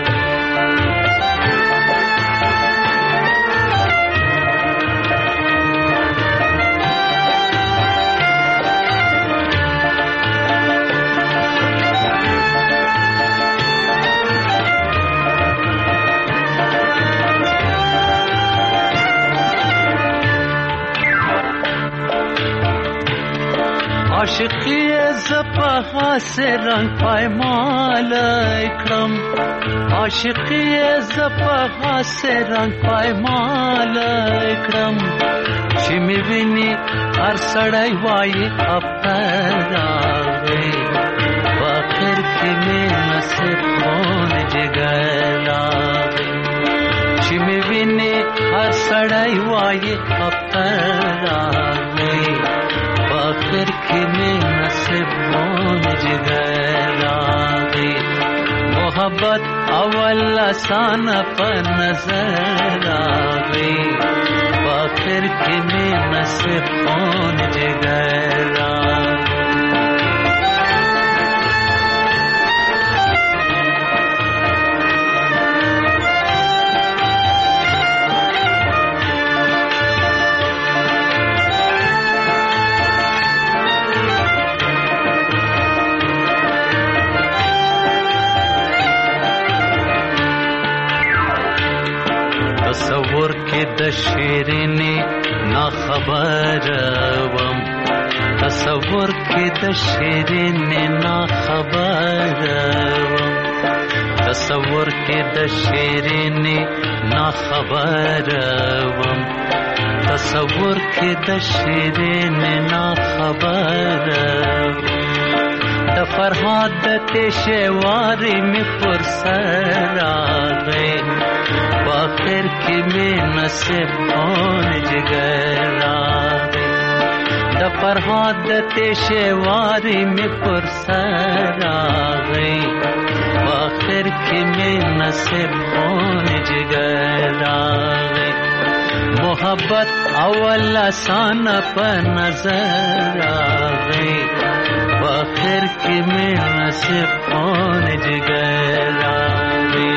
عاشقی زپها سے رنگ پایمال اکرم عاشقی زپها سے رنگ پایمال اکرم شمی ویني هر سړی وایي افتر راغی واخر کې مې نصیب کون جګر راغی شمی ویني هر سړی وایي افتر راغی آخر کی میں نصیب کون جگر آگئی محبت اول آسان پر نظر آگئی آخر کی میں نصیب کون جگر آگئی تصور کې د شیرینې نا خبر وم تصور کې د شیرینې نا خبر وم تصور کې د شیرینې نا خبر وم تصور کې د شیرینې نا خبر د فرهاد د تشواري می پر سر راغی آخر کی میں نصیب کون جگر آگئی د فرهاد تشواری میں پر سر آگئی آخر کی میں نصیب کون جگر آگئی محبت اول آسان پر نظر آگئی آخر کی میں نصیب کون جگر آگئی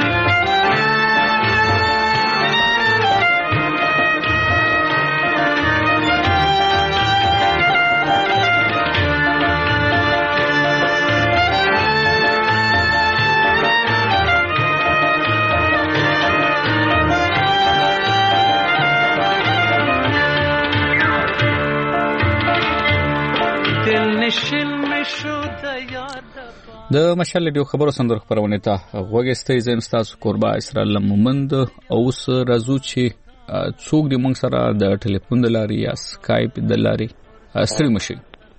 د مشال ډیو خبرو سندر خبرونه ته وګستې زم تاسو قربا اسرائیل مومند او اوس راځو چې څوک د موږ سره د ټلیفون د لارې یا سکایپ د لارې ستړي مشي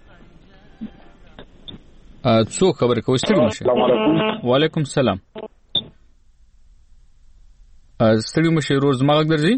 څوک خبر کوي ستړي مشي وعلیکم السلام ستړي مشي روز ماغ درځي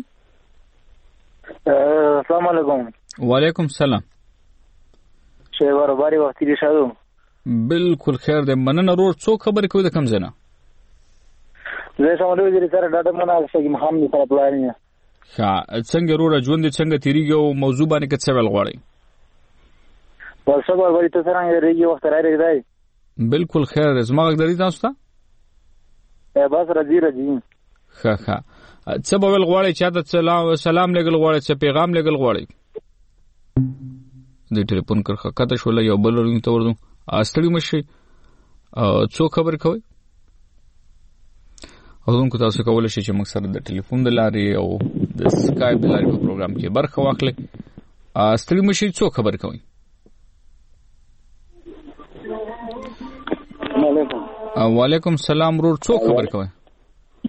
السلام علیکم وعلیکم السلام شیوار باری وختي دي شادو بالکل خیر ده مننه رور څوک خبر کوي د کم زنه زه سمولو دې سره ډاټا مونږه چې محمد سره پلان نه ښه څنګه رور ژوند څنګه تیریږي او موضوع باندې کې څه ول غواړي ورسره ورته ته څنګه ریږي وخت راځي بالکل خیر زما غږ درې تاسو ته بس راځي ښه څه به ول غواړي چې د سلام لګل غواړي چې پیغام لګل غواړي د ټلیفون کرخه کته شول یو بل ورته ورته استړي مشي څو خبر کوي او دونکو تاسو کولای شئ چې موږ سره د ټلیفون د لارې او د سکایپ د لارې په پروګرام کې برخه واخلئ استړي مشي څو خبر کوي وعلیکم السلام رور څو خبر کوي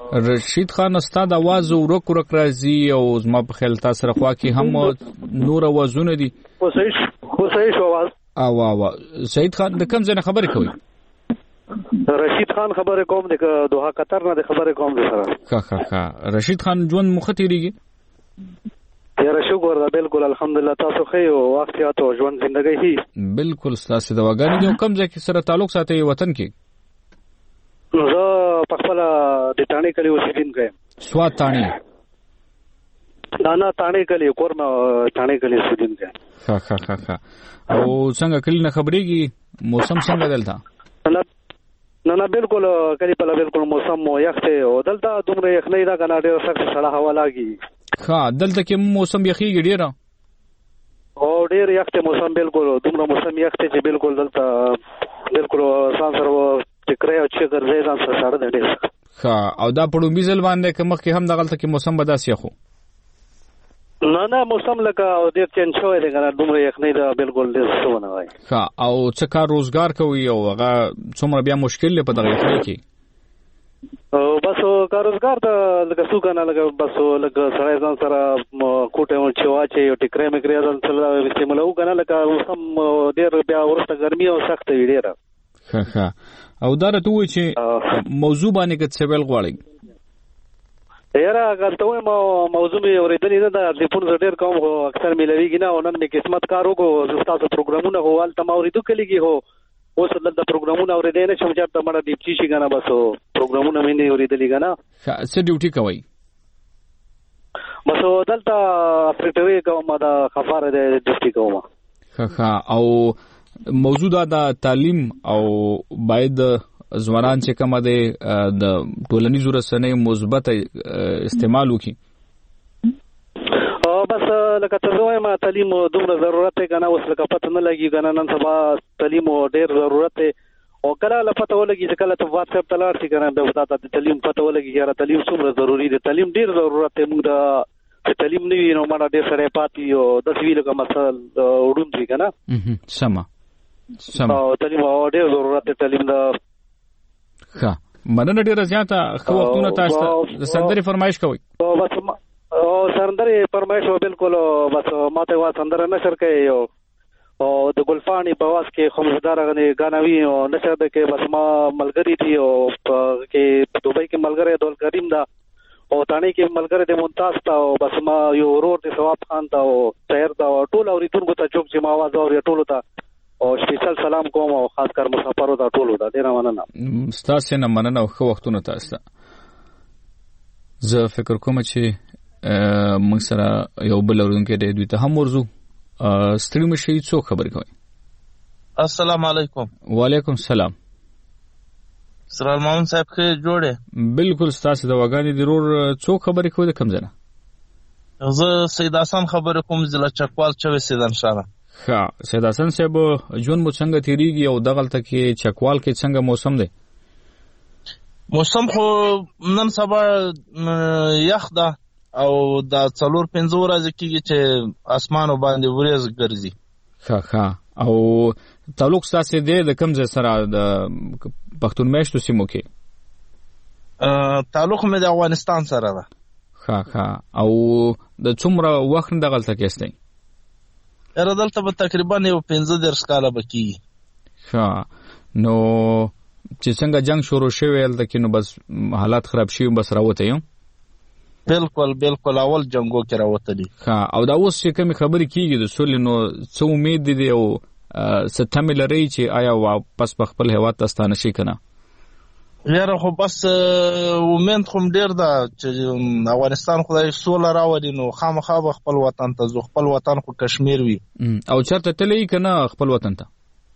رشید خان استاد आवाज ورک راځي او زما په خیال تاسو سره خوا کې هم نور आवाजونه دي. صحیح شو आवाज. او سعید خان د کوم ځای خبرې کوي؟ رشید خان خبرې کوم د دوحه قطر نه خبرې کوم د سره. ښه رشید خان ژوند مخ تیریږي؟ یاره شکر ده بالکل الحمدلله. تاسو ښه یو وخت یا تو ژوند زندګۍ هي؟ بالکل تاسو د وګړو یو کم ځای کې سره تعلق ساتي وطن کې؟ زه په خپل د تانې کلی اوسیدونکی یم. سوات تانې؟ نه تانې کلی کورمه تانې کلی اوسیدونکی یم. ښه او څنګه کلی نه خبرېږي؟ موسم څنګه دلته؟ نه بالکل کلی په بالکل موسم یخ ته او دلته دومره یخنۍ دا کنه ډېر سخت سړه هوا لاګي. ښه دلته کې موسم یخیږي ډېره؟ او ډېر یخ ته موسم بالکل دومره موسم یخ ته چې بالکل دلته بالکل سان سره ټکرې او چې ګرځي ځان سره سره ډېر. ښه او دا په ډومبي ځل باندې که مخکې هم دغلته کې موسم به داسې یخ و؟ نه موسم لکه ډېر چینج شوی دی کنه دومره یخنۍ دا بالکل ډېر څه ونه وایي. ښه او څه کار روزګار کوي او هغه څومره بیا مشکل دی په دغه یخنۍ کې؟ بس کار روزګار ته لکه څو کنه لکه بس لکه سړی ځان سره کوټه چې واچي او ټکرې مکرې ځان سره استعمالو کنه لکه موسم ډېر بیا ورسته ګرمي او سخت وي ډېره. ښه او دا راته وایي چې موضوع باندې که څه ویل غواړئ؟ یاره اگر ته وایم موضوع مې اورېدلې نه ده ټلیفون زه ډېر کوم خو اکثر میلاویږي نه او نن مې قسمت کار وکړو زه ستاسو پروګرامونه خو هلته ما اورېدو کلیږي خو اوس دلته پروګرامونه اورېدی نه شم چېرته مړه ډیپټي شي که نه بس پروګرامونه مې نه اورېدلي که نه. څه ډیوټي کوئ؟ بس دلته اپریټري کوم دا خفاره دی ډیوټي کوم. ښه او موضوع دا د تعلیم او باید ځوانان چې کومه دی د ټولنیزو رسنیو مثبت استعمال وکړي. بس لکه څه وایم تعلیم دومره ضرورت دی که نه اوس لکه پته نه لګي که نه نن سبا تعلیم ډېر ضرورت دی او کله له پته ولګي چې کله ته واتس اپ ته لاړ شي که نه بیا به تا ته د تعلیم پته ولګي یاره تعلیم څومره ضروري دی. تعلیم ډېر ضرورت دی. موږ د تعلیم نه وي نو مړه ډېر سړی پاتې او داسې وي لکه مثل وړوند وي که نه. سمه تعلیم ډېر ضرورت دی تعلیم د. ښه مننه ډېره زیاته. ښه وختونه تاسو ته. د سندرې فرمایش کوئ؟ بس سندرې فرمایش بالکل بس ماته وا سندره نشر کوي او د ګلفانی په واس کې خمسدار غني غانوي او نشر ده کې بس ما ملګری دي او کې دوبۍ کې ملګری دول کریم دا او تانه کې ملګری د ممتاز تا او بس ما یو ورور د ثواب خان تا او طاهر دا ټول اوریدونکو ته چوک چې ما आवाज اوري ټول ته او سپیشل سلام کوم او خاص کر مسافرو ته ټول ته ډیر مننه. ستاسو نه مننه او ښه وختونه تاسو ته. زه فکر کوم چې موږ سره یو بل اورونکي دی دوی ته هم ورزو. ستړي مشي څوک خبرې کوي؟ السلام علیکم. وعلیکم السلام. سرال مامون صاحب ښه جوړه؟ بالکل ستاسو د وګانی ضرور څوک خبرې کوي د کوم ځای نه؟ زه سید حسن خبرې کوم ضلع چکوال چوي سیدان شاره. ښه سید حسن صاحب ژوند مو څنګه تیریږي او دغلته کې چکوال کې څنګه موسم دی؟ موسم خو نن سبا یخ ده او دا 4-5 ورځې کېږي چې اسمانو باندې وریځ ګرځي. ښه او تعلق ستاسو دی د کوم ځای سره د پښتون میشتو سیمو کې؟ تعلق مې د افغانستان سره ده. ښه او د څومره وخت دغلته کې استئ؟ دلته به تقریبا 15 کاله به کېږي. ښه نو چې څنګه جنگ شروع شوی هلته کې نو بس حالات خراب شوي بس راوته یو؟ بالکل اول جنگو کې راوتلی. ښه او دا اوس چې کومې خبرې کېږي د سولې نو څه امید دی او څه تمې لرئ چې آیا واپس په خپل هېواد ته ستانه شي که نه؟ یاره خو بس امید خو ډېر ده چې افغانستان خدای سوله راولي نو خامخا به خپل وطن ته ځو. خپل وطن خو کشمیر وي. او چېرته تللی که نه خپل وطن ته؟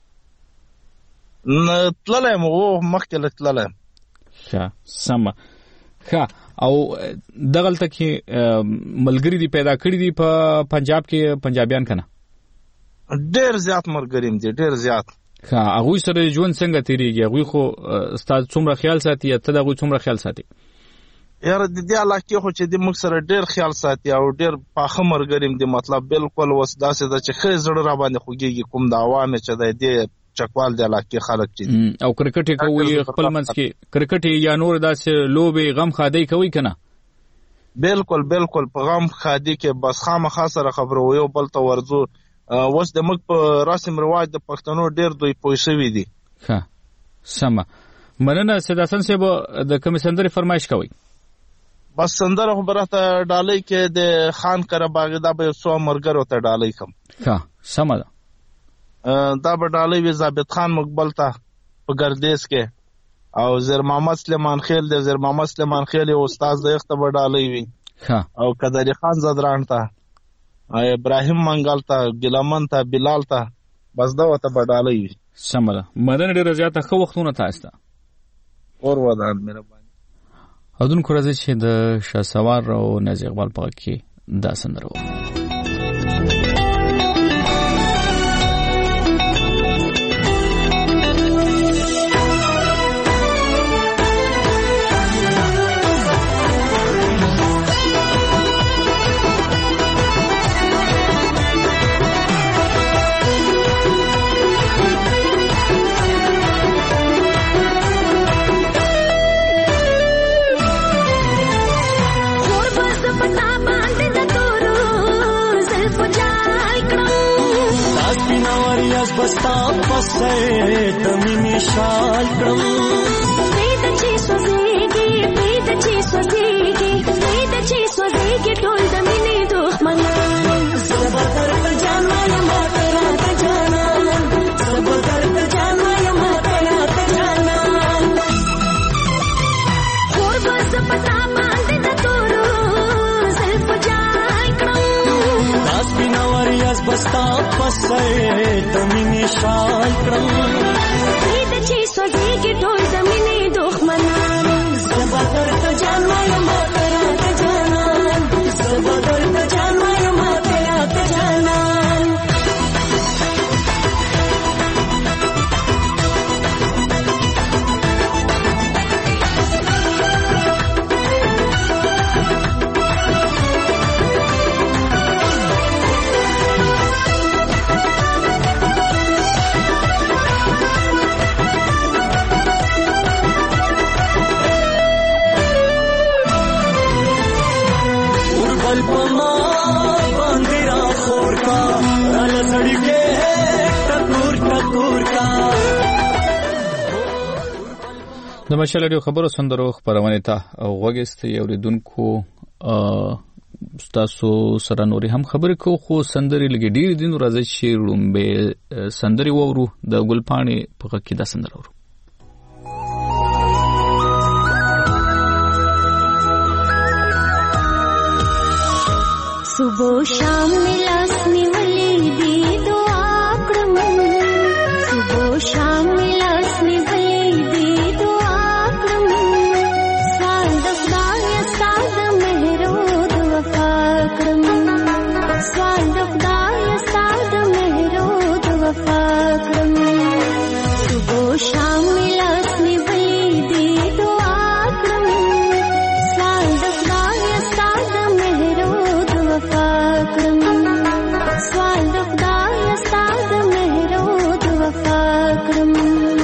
تللی یم مخکې لږ تللی یم. ښه سمه. ښه او دغلته کې ملګري دي پیدا کړي دي په پنجاب کې پنجابیان که نه؟ ډېر زیات ملګري دي ډېر زیات. ښه هغوی سره ژوند څنګه تېرېږي؟ هغوی خو ستا څومره خیال ساتي یا ته د هغوی څومره خیال ساتي؟ یاره د دې علاقې خو چې د موږ سره ډېر خیال ساتي او ډېر پاخه ملګري دي. مطلب بالکل اوس داسې ده چې ښه زړه را باندې خوږېږي. کوم د عوامې چې دی دې چکوال د علاقې خلک چې او کرکټ کوي خپل منځ کې کرکټ یا نور داسې لوبې غم خادي کوي کنه بالکل په غم خادي کې بس خامخا سره خبرو یو بل ته ورځو اوس د موږ په رسم رواج د پښتنو ډېر دوی پوه شوي دي ښه سمه مننه سید حسن صاحب د کومې سندرې فرمایش کوئ بس سندره خو به راته ډالۍ کې د خان قرهباغي دا به یو څو ملګرو ته ډالۍ کړم ښه سمه ده دا به ډالۍ وي ضابط خان مقبل ته په ګردیز کې او زیر محمد سلیمان خیل د زیر محمد سلیمان خیل یو استاد د یخته به ډالۍ وي او قدرې خان زدران ته ابراهیم منګل ته ګلمن ته بلال ته بس دا ته به ډالۍ وي سمه ده مننه ډېره زیاته ښه وختونه تاسو ته اور ودان مهرباني اودونکو راځي چې د شهسوار او نازي اقبال په کې دا سندره बस्ता पसे दमिनी शाल क्रम वेद ची स्वजेगी टोल दमिनी दो मना सबदर जाना या मातरा जाना सबदर जाना या मातरा जाना और बस पता बांधे न तोरो सिर्फ जाय क्रम दास बिना वरियास बस्ता पसे दमिनी शाल क्रम वेद ची स्वजेगी टोल दमिनी दो मना सबदर जाना या मातरा जाना सबदर जाना या मातरा जाना د مشال ډیو خبرو سندرو خبرونه ته غوګست یو ریدونکو تاسو سره نوري هم خبرې کو خو سندري لګي ډیر دین راځي چې لومبه سندري وورو د ګلپانی په کې دا سندر وورو صبح شام ملاسنی ولی دی دعا کرم صبح شام ملاسنی ولی دی دعا کرم ساد خدای ساد مهرود وفا کرم ساد خدای ساد مهرود وفا کرم صبح شام ملاسنی ولی دی دعا کرم ساد خدای ساد مهرود وفا کرم سوال د خدای ستاد مهرود وفا کرم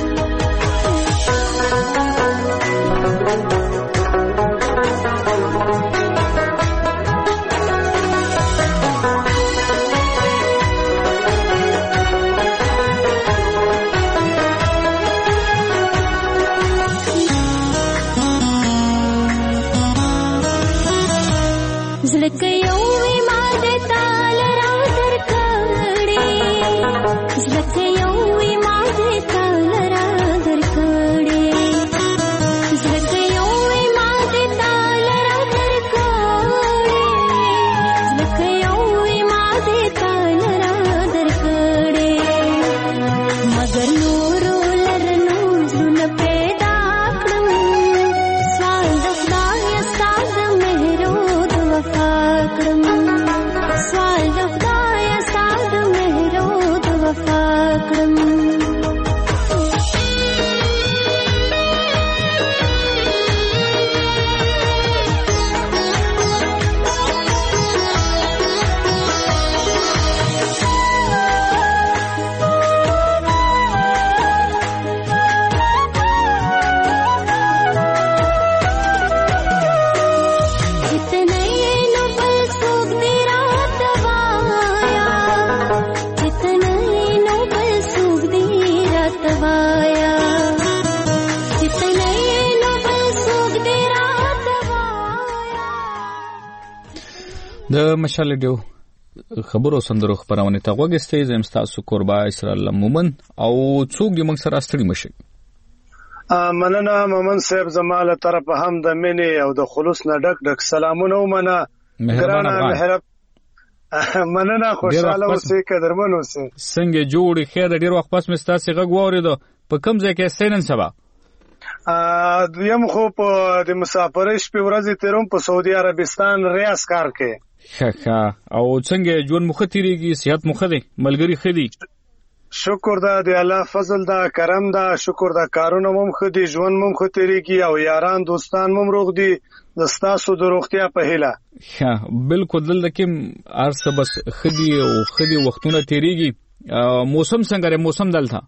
زلکه یو ایمان د تعالی را درکړې زلکه یو ایمان د تعالی را درکړې زلکه یو ایمان د تعالی را درکړې زلکه یو ایمان د تعالی را درکړې مگر نور لرنو زونه پیدا کړم سوال د خدای ستاد مهرود وفا کرم د مشال ډیو خبرو سندرو خبرونه ته وګستې زم تاسو قربا اسرائیل مومن او څوک د موږ سره ستړي مشي مننه مومن صاحب زماله طرف هم د منی او د خلوص نه ډک سلامونه ومنه مهربان مننه خوشاله اوسې قدرمن اوسې څنګه جوړی خیر ډیر وخت پس مستاسي غږ واورید په کوم ځای کې سینن سبا یم خو په د مسافرۍ شپې ورځې تیروم په سعودي عربستان ریاض کار کې ښه او څنګه ژوند مخ تیریږي صحت مخ دی ملګری خدي شکر د الله فضل دا کرم دا شکر دا کارونه مم خدي ژوند مم خو تیریږي او یاران دوستان مم روغ دي د ستاسو د روغتیا په هیله ښه بالکل دلته کې ارسه بس خدي او خدي وختونه تیریږي موسم څنګه موسم دلته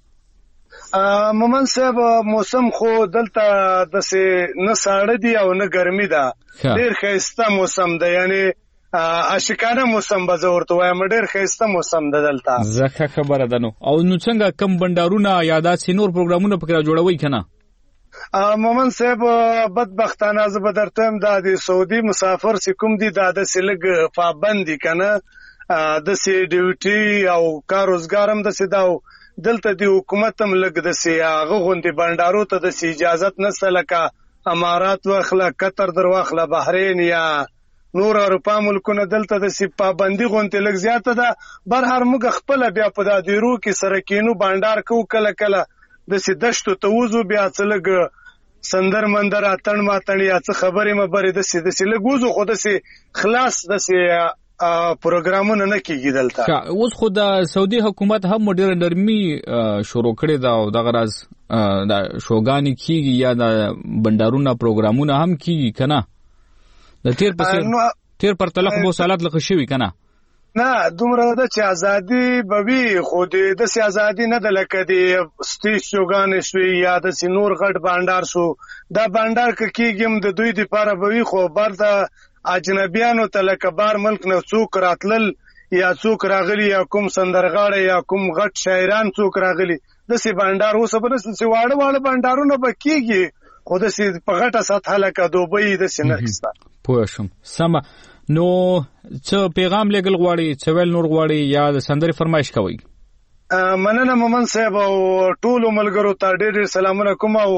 مومن صاحب موسم خو دلته د سه نه ساړه دی او نه ګرمي ده ډیر ښایسته موسم ده یعنی اشکانه موسم به ورته وایم ډیر ښایسته موسم ده دلته زکه خبره ده نو او نو څنګه کم بندارونه یادات سينور پروګرامونه پکې جوړوي کنه مومن صاحب بدبختانه زه به درته د سعودي مسافر سکم دي د سلګ پابند کنه د سی ډیوټي او کار روزګارم د سیداو دلته دی حکومت هم لګ د سی هغه غونډې بندارو ته د سی اجازه نشته لکه امارات واخله قطر در واخله بحرین یا نور اروپا ملکونه دلته د سی پابندي غونډې لګ زیاته ده بر هر موږ خپل بیا په د دیرو کې سره کینو بندار کو کله کله د سی دشتو ته وزو بیا څلګ سندر مندر اتن ماتن یا څه خبرې مبرې د سی لګوزو خو د سی خلاص د سی پروګرامونه نه کیږي دلته اوس خو د سعودي حکومت هم ډېر نرمي شروع کړې ده او د غرض د شوګانی کیږي یا د بندارونه پروګرامونه هم کیږي کنه د تیر پر تلخ بو سالات لخ شوی کنه نه دومره د چې ازادي بوي خو د سي ازادي نه د لکه دی سټیج شوګان شوی یا د سينور غټ بندار شو دا بندار کیږم د دوی لپاره بوي خو بر د اجنبیانو ته لکه بار ملک نه څوک راتلل یا څوک راغلی یا کوم سندرغاړي یا کوم غټ شاعران څوک راغلی د سی بندار اوس په نس سی واړه بندارونه بکیږي خو د سی په غټه سطح لکه دوبۍ د سینخستا پوه شم سم نو څه پیغام لګل غواړي څه ویل نور غواړي یا د سندري فرمایش کوي مننه مومن صاحب او ټول ملګرو ته ډېر سلامونه کوم او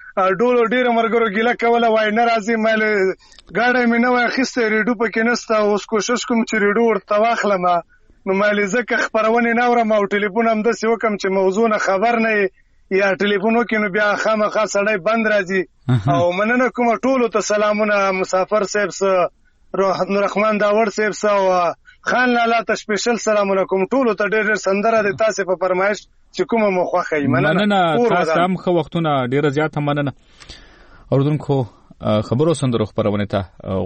ډېر مرګرو ګیله کوله وای ناراضي مل غاړه مې نو اخیسته ریډو پکې نستا اوس کوشش کوم چې ریډو ورته واخلم نو مالې زکه خبرونه ناورم او ټلیفون هم د سیو کم چې موضوع نه خبر نه یا ټلیفون وکینو بیا خامخا سړی بند راځي او مننه کوم ټول ته سلامونه مسافر صاحب سره رحمان داور صاحب سره خان لالا ته سپیشل سلامونه کوم ټول ته ډېر سندره د تاسو په فرمایش چې کومه مخه مننه تاسو هم خو وختونه ډیره زیاته مننه اوردونکو خبرو سندرو خبرونه ته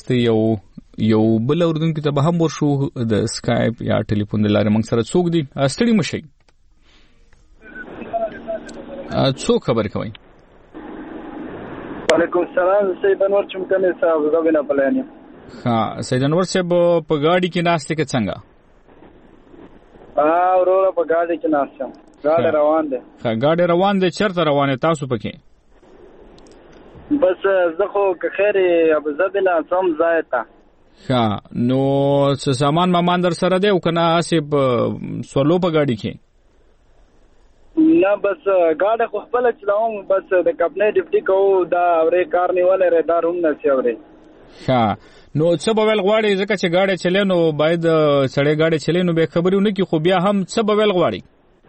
وګستې یو بل اوردونکو ته به هم ورشو د اسکایپ یا ټلیفون د لارې موږ سره څوک دي ستړي مشي څوک خبر کوي وعلیکم السلام سید انور چمکنه صاحب زبینه پلانیا ها سید انور صاحب په گاډي کې ناشته کې څنګه ورور په گاډي کې ناشته گاډي روان دي ها گاډي روان دي چرته روانه تاسو پکې بس زه خو که خیر ابو زبینه سم زایتا ها نو څه سامان مامان در سره دی او کنه اسب سولو په گاډي کې نه بس گاډي خو خپل چلاوم بس د کپنې ډیپټي کو دا اورې کار نیولې ردار هم نشي اورې ها نو څه به ول غواړي ځکه چې گاډي چلې نو باید سړې گاډي چلې نو به خبرونه کی خو بیا هم څه به ول غواړي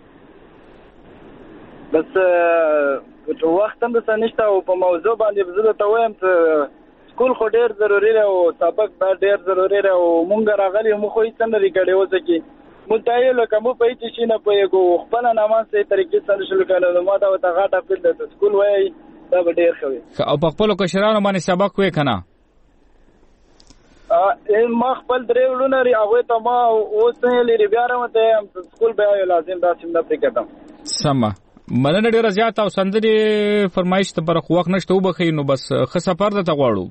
بس وخت هم د سنشته او په موضوع باندې زه ته وایم ته سکول خو ډیر ضروری دی او سبق دا ډیر ضروری دی او مونږ راغلی مو خو هیڅ نه ریګړې وځي کی متایلو کوم په هیڅ شي نه پېګو خپل نامه سي طریقې سره شل کړه ما دا وته غاټه خپل د سکول وای دا ډیر خوي او په خپل کشرانو باندې سبق وې کنه ما خپل درې ولونه ری هغه ته ما اوس نه لري بیا راوته سکول به لازم دا سم نه پکې سم مننه ډیره زیات او سندري فرمایش ته پر وخت نشته وبخې نو بس خ سفر ته غواړو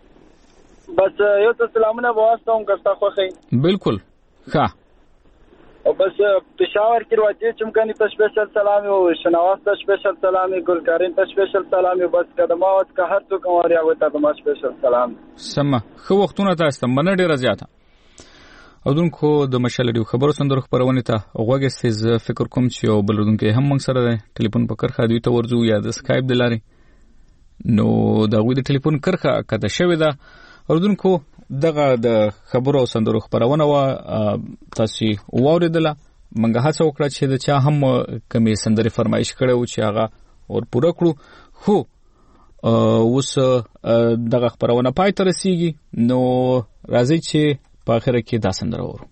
بس یو ته سلامونه واسطه هم کرتا خوخی بالکل ښه او بس پېښور کې ورته چمکني ته سپیشل سلام او شناواز ته سپیشل سلام ګلکارین ته سپیشل سلام بس کدمات که هر څوک واریا وته ته سپیشل سلام سم خو وختونه تاسو ته مننه ډیره زیاته او دونکو د مشال ډیو خبرو سندرو خبرونه ته غوږ استیز فکر کوم چې او بلودونکو هم موږ سره ټلیفون په کرخه دوی ته ورځو یا د سکایپ د لاري نو دا غوډ ټلیفون کرخه کده شوی دا اردوونکو دغه د خبرو سندرو خبرونه وا تاسو ووریدله منګه هڅه وکړه چې د چا هم کمی سندري فرمایش کړو چې هغه اور پوره کړو خو اوس دغه خبرونه پای ته رسیږي نو راځي چې په اخر کې دا سندره ورو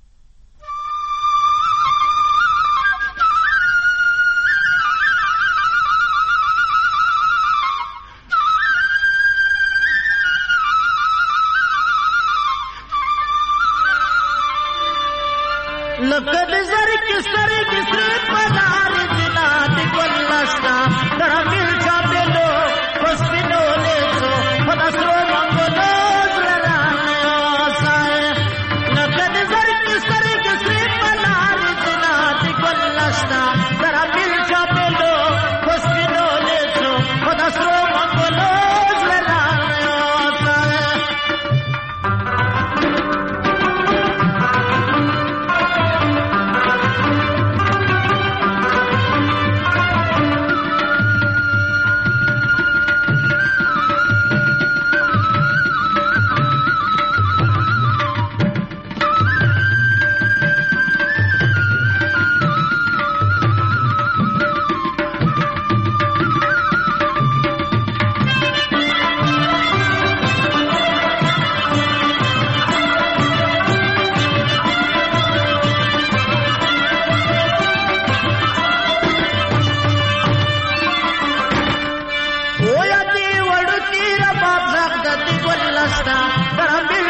لقد زر کی سری کی سری پدار جنات گلستا درمیل چاپلو پسپینو لیچو پدسرو منگلو زرانو سائے لقد زر کی سری پدار جنات گلستا درمیل چاپلو پسپینو لیچو پدسرو منگلو زرانو سائے Oya ti wadu tira babzak dati gwallasta, darambil